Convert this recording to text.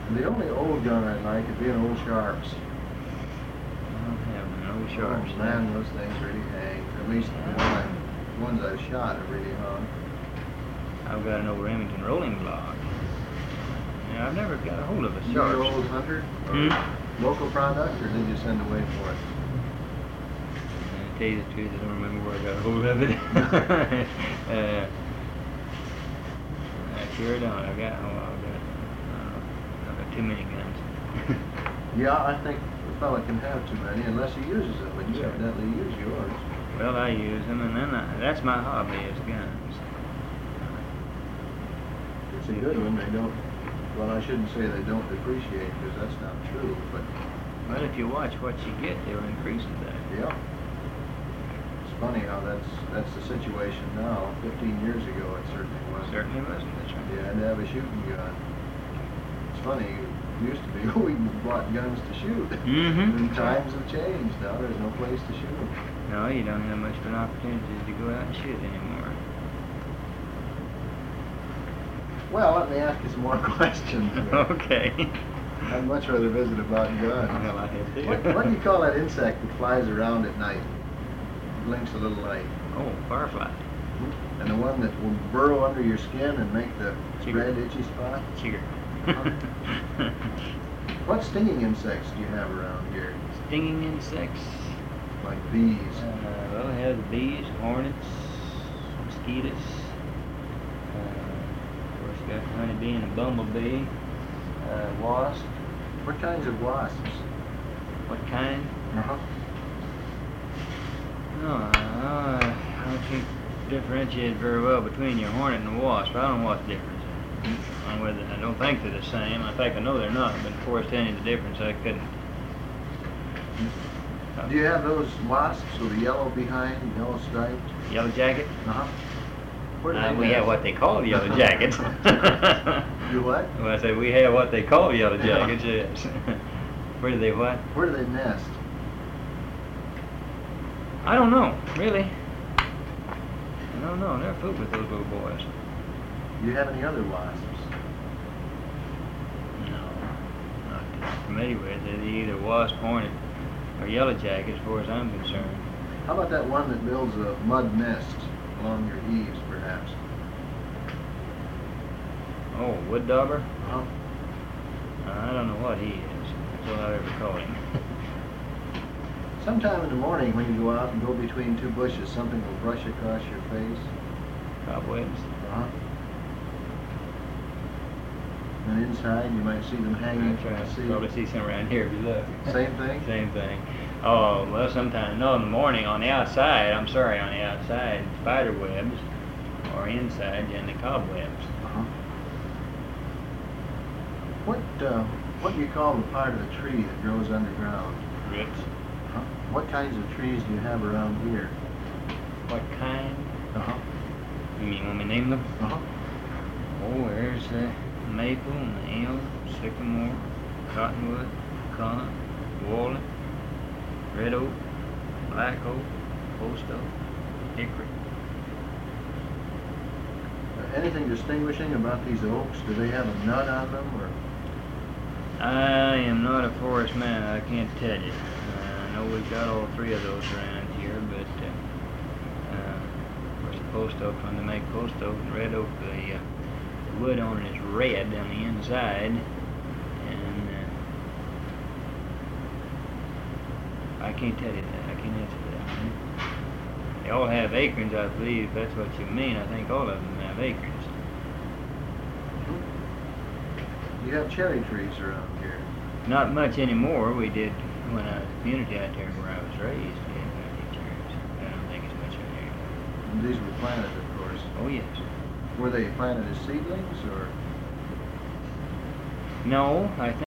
The only old gun I like would be an old Sharps. I don't have no Sharps. Oh, man, those things really hang. At least the ones I've shot have really hung. I've got an old Remington rolling block. Yeah, I've never got a hold of a Your Sharps. old Hunter? Or local product, or did you send away for it? To tell you the truth, I don't remember where I got a hold of it. I sure don't. I've got too many guns. Yeah, I think the fella can have too many unless he uses them, and you Sure. evidently use yours. Well, I use them, and then that's my hobby is guns. It's a good one. They don't, well, I shouldn't say they don't depreciate, because that's not true, but Well, if you watch what you get, they'll increase in value. yeah. It's funny how that's the situation now. 15 years ago, it certainly wasn't. Certainly wasn't. That's right. You had to have a shooting gun. It's funny, it used to be we bought guns to shoot. Mm-hmm. And times have changed. Now there's no place to shoot them. No, you don't have much of an opportunity to go out and shoot anymore. Well, let me ask you some more questions. Okay. I'd much rather visit about guns. Well, I have to. What do you call that insect that flies around at night? Blinks a little light. Oh, firefly. And the one that will burrow under your skin and make the Chigger. red itchy spot? Chigger. What stinging insects do you have around here? Stinging insects. Like bees? Well, I have the bees, hornets, mosquitoes. Of course, got the honeybee and a bumblebee. Wasp. What kinds of wasps? What kind? Uh-huh. No, I can't differentiate very well between your hornet and the wasp. I don't know what the difference is. I don't think they're the same. In fact, I know they're not, but before I was telling you the difference, I couldn't. Do you have those wasps with a yellow behind, yellow striped? Yellow jacket? Uh-huh. Where do they We nest? have what they call yellow jackets. You what? Well, I say we have what they call yellow jackets, yes. Where do they what? Where do they nest? I don't know, really. I don't know. They're food with those little boys. Do you have any other wasps? No, not that I'm familiar with. They're either wasp, hornet, or yellow jacket, as far as I'm concerned. How about that one that builds a mud nest along your eaves, perhaps? Oh, wood dauber? Uh-huh. I don't know what he is. That's all I ever called him. Sometime in the morning when you go out and go between two bushes, something will brush across your face. Cobwebs. Uh-huh. And inside you might see them hanging That's right. from the sea. Probably see some around here if you look. Same thing? Same thing. Oh, well, sometimes, no, in the morning on the outside, spider webs, or inside, and the cobwebs. Uh-huh. What do you call the part of the tree that grows underground? Roots. Huh? What kinds of trees do you have around here? What kind? Uh-huh. You mean when we name them? Uh-huh. Oh, there's the maple and the elm, sycamore, cottonwood, pecan, walnut, red oak, black oak, post oak, hickory. Anything distinguishing about these oaks? Do they have a nut on them, or? I am not a forest man, I can't tell you. I know we've got all three of those around here, but of course the post oak, when they make post oak and red oak, the wood on it is red on the inside, and I can't tell you that. I can't answer that. They all have acorns, I believe. If that's what you mean. I think all of them have acorns. You have cherry trees around here. Not much anymore. We did when I was community out there where I was raised. We had plenty of cherries. I don't think it's much out there anymore. And these were planted, of course. Oh yes. Were they planted as seedlings, or? No, I think.